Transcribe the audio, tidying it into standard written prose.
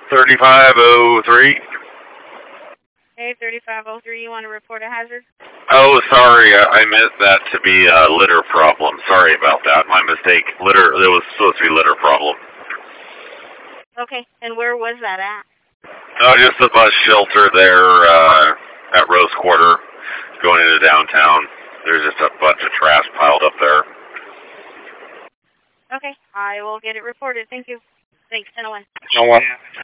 3503. Hey, 3503, you want to report a hazard? Oh, sorry, I meant that to be a litter problem. Sorry about that. My mistake. Litter, it was supposed to be litter problem. Okay, and where was that at? Oh, just the bus shelter there at Rose Quarter going into downtown. There's just a bunch of trash piled up there. Okay, I will get it reported. Thank you. Thanks, 1001. No one.